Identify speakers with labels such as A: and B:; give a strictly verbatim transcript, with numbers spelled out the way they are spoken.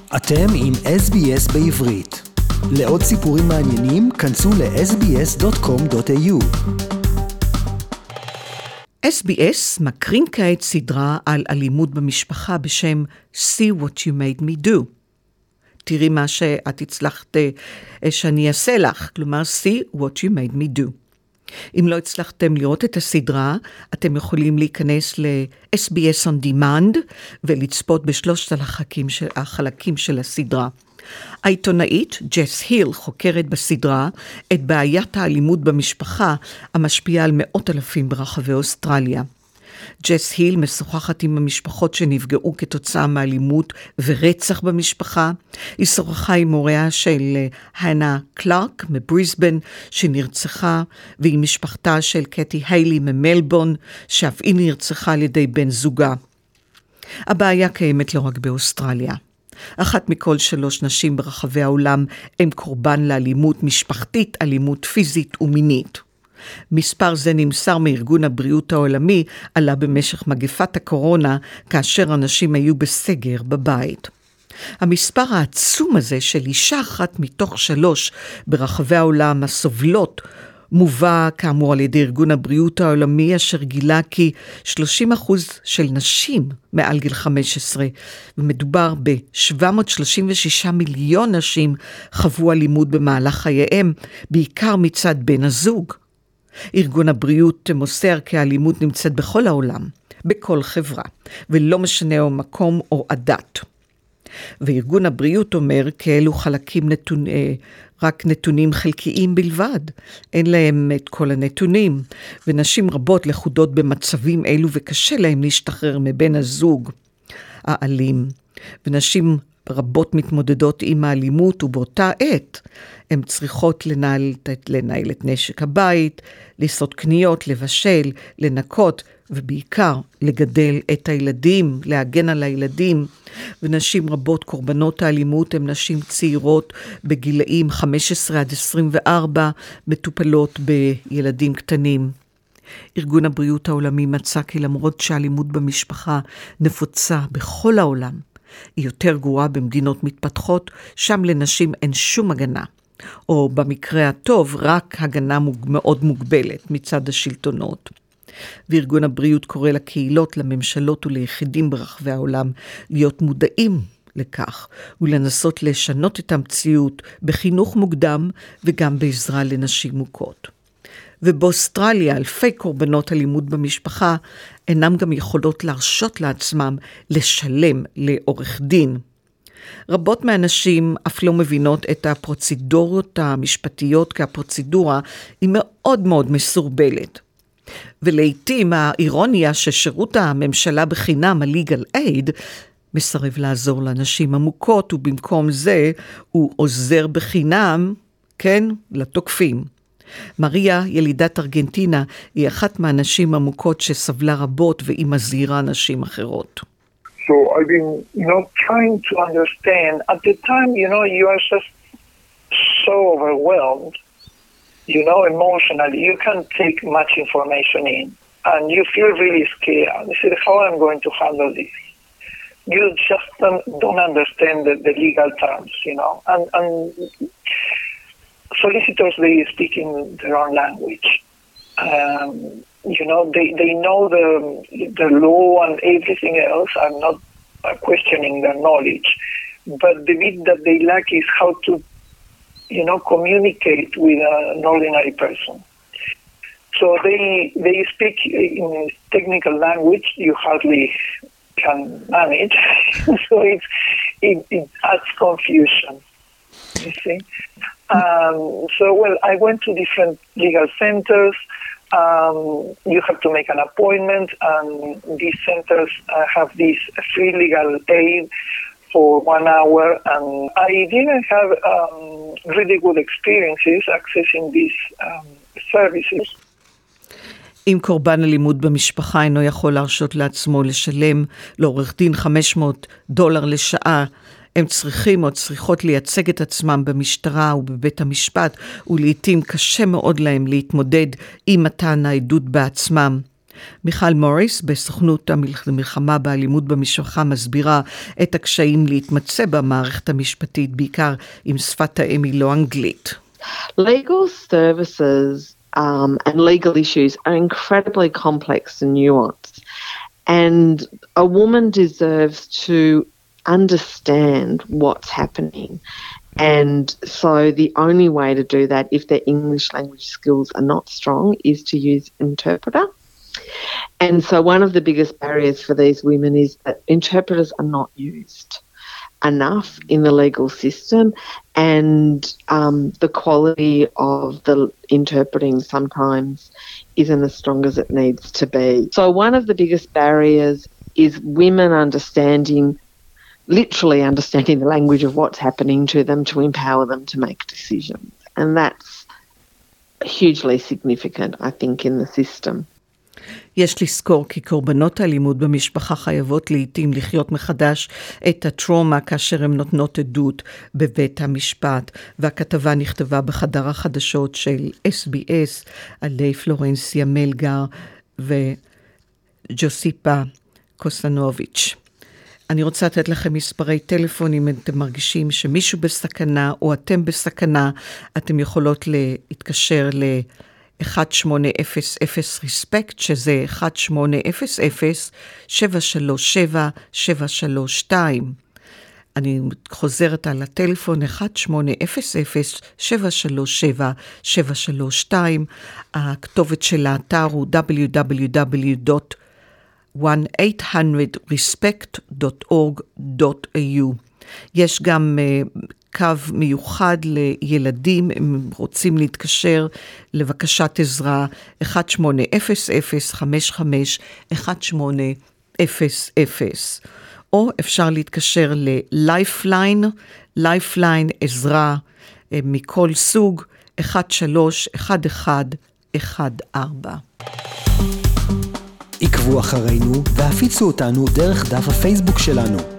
A: אתם עם אס בי אס בעברית. לעוד סיפורים מעניינים, כנסו ל-אס בי אס דוט קום דוט איי יו.
B: אס בי אס מקרין כעת סדרה על אלימות במשפחה בשם See What You Made Me Do. תראי מה שאת הצלחת שאני אעשה לך, כלומר See What You Made Me Do. אם לא הצלחתם לראות את הסדרה, אתם יכולים להיכנס ל-אס בי אס On Demand ולצפות בשלושת החלקים של, החלקים של הסדרה. העיתונאית ג'ס היל חוקרת בסדרה את בעיית האלימות במשפחה המשפיעה על מאות אלפים ברחבי אוסטרליה. ג'ס היל משוחחת עם המשפחות שנפגעו כתוצאה מאלימות ורצח במשפחה. היא שוחחה עם הוריה של הנה קלארק מבריסבן שנרצחה, ועם משפחתה של קטי היילי ממלבורן שאף היא נרצחה על ידי בן זוגה. הבעיה קיימת לא רק באוסטרליה. אחת מכל שלוש נשים ברחבי העולם הם קורבן לאלימות משפחתית, אלימות פיזית ומינית. מספר זה נמסר מארגון הבריאות העולמי, עלה במשך מגפת הקורונה כאשר אנשים היו בסגר בבית. המספר העצום הזה של אישה אחת מתוך שלוש ברחבי העולם הסובלות מובא כאמור על ידי ארגון הבריאות העולמי, אשר גילה כי שלושים אחוז של נשים מעל גיל חמש עשרה, ומדובר ב-שבע מאות שלושים ושישה מיליון נשים חוו אלימות במהלך חייהם, בעיקר מצד בן הזוג. ארגון הבריאות מוסר כי האלימות נמצאת בכל העולם, בכל חברה, ולא משנה או מקום או עדת. וארגון הבריאות אומר כאלו חלקים נתון, רק נתונים חלקיים בלבד, אין להם את כל הנתונים, ונשים רבות לחודות במצבים אלו וקשה להם להשתחרר מבן הזוג האלים, ונשים רבות מתמודדות עם האלימות, ובאותה עת הן צריכות לנהל, לנהל את נשק הבית, לעשות קניות, לבשל, לנקות, ובעיקר לגדל את הילדים, להגן על הילדים. ונשים רבות קורבנות האלימות הן נשים צעירות בגילאים חמש עשרה עד עשרים וארבע, מטופלות בילדים קטנים. ארגון הבריאות העולמי מצא כי למרות שהאלימות במשפחה נפוצה בכל העולם, היא יותר גרועה במדינות מתפתחות, שם לנשים אין שום הגנה, או במקרה הטוב רק הגנה מוג... מאוד מוגבלת מצד השלטונות. וארגון הבריאות קורא לקהילות, לממשלות וליחידים ברחבי העולם להיות מודעים לכך, ולנסות לשנות את המציאות בחינוך מוקדם וגם בעזרה לנשים מוכות. ובאוסטרליה אלפי קורבנות אלימות במשפחה אינם גם יכולות להרשות לעצמם לשלם לעורך דין. רבות מהנשים אף לא מבינות את הפרוצדורות המשפטיות, כי הפרוצדורה היא מאוד מאוד מסורבלת. ולעיתים האירוניה ששירות הממשלה בחינם, ה-Legal Aid, מסרב לעזור לנשים המוכות, ובמקום זה הוא עוזר בחינם, כן, לתוקפים. מריה, ילידת ארגנטינה, היא אחת מהנשים המוכות שסבלה רבות, והיא מזהירה נשים אחרות.
C: So I've been, you know, trying to understand. At the time, you know, you are just so overwhelmed, you know, emotionally. You can't take much information in. And you feel really scared. You say, how am I going to handle this? You just don't, don't understand the, the legal terms, you know. And, and solicitors, they speak in their own language. Um, you know, they, they know the, the law and everything else. I'm not uh, questioning their knowledge. But the bit that they lack is how to, you know, communicate with an ordinary person. So they they speak in technical language you hardly can manage. So it's, it, it adds confusion, you see. Um, so, well, I went to different legal centers. Um, you have to make an appointment, and these centers uh, have this free legal aid for one hour, and I didn't have um, really good experiences accessing these um, services.
B: אם קורבן אלימות במשפחה אינו יכול להרשות לעצמו לשלם לעורך דין חמש מאות דולר לשעה, הם צריכים או צריכות לייצג את עצמם במשטרה ובבית המשפט, ולעיתים קשה מאוד להם להתמודד עם מתן העדות בעצמם. מיכל מוריס בסוכנות המלחמה באלימות במשפחה מסבירה את הקשיים להתמצא במערכת המשפטית, בעיקר עם שפת האם היא לא אנגלית.
D: Legal services um, and legal issues are incredibly complex and nuanced, and a woman deserves to understand what's happening. And so the only way to do that, if their English language skills are not strong, is to use interpreter. And so one of the biggest barriers for these women is that interpreters are not used enough in the legal system, and um, the quality of the interpreting sometimes isn't as strong as it needs to be. So one of the biggest barriers is women understanding literally understanding the language of what's happening to them to empower them to make decisions. And that's hugely significant, I think, in the system.
B: יש לזכור כי קורבנות האלימות במשפחה חייבות לעתים לחיות מחדש את הטראומה כאשר הן נותנות עדות בבית המשפט, והכתבה נכתבה בחדר החדשות של אס בי אס על ידי פלורנסיה מלגר וג'וסיפה קוסטנוביץ'. אני רוצה לתת לכם מספרי טלפון, אם אתם מרגישים שמישהו בסכנה או אתם בסכנה, אתם יכולות להתקשר ל-אחת שמונה אפס אפס ריספקט, שזה אחת שמונה אפס אפס שבע שלוש שבע שבע שלוש שתיים. אני חוזרת על הטלפון אחת שמונה אפס אפס שבע שלוש שבע שבע שלוש שתיים. הכתובת של האתר הוא דאבליו דאבליו דאבליו דוט one eight hundred respect dot org dot a u. יש גם uh, קו מיוחד לילדים, הם רוצים להתקשר לבקשת עזרה, אחת שמונה אפס אפס חמש חמש אחת שמונה אפס אפס. או אפשר להתקשר ל-Lifeline, Lifeline עזרה uh, מכל סוג, אחת שלוש אחת אחת אחת ארבע.
A: עקבו אחרינו והפיצו אותנו דרך דף הפייסבוק שלנו.